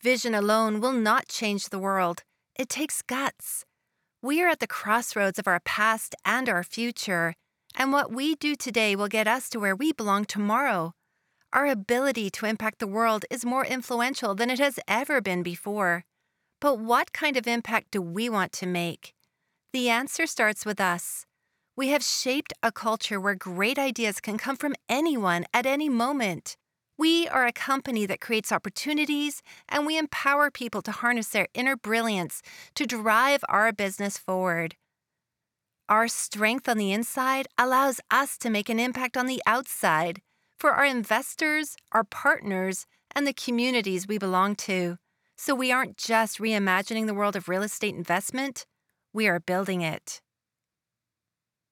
Vision alone will not change the world. It takes guts. We are at the crossroads of our past and our future, and what we do today will get us to where we belong tomorrow. Our ability to impact the world is more influential than it has ever been before. But what kind of impact do we want to make? The answer starts with us. We have shaped a culture where great ideas can come from anyone at any moment. We are a company that creates opportunities, and we empower people to harness their inner brilliance to drive our business forward. Our strength on the inside allows us to make an impact on the outside for our investors, our partners, and the communities we belong to. So we aren't just reimagining the world of real estate investment, we are building it.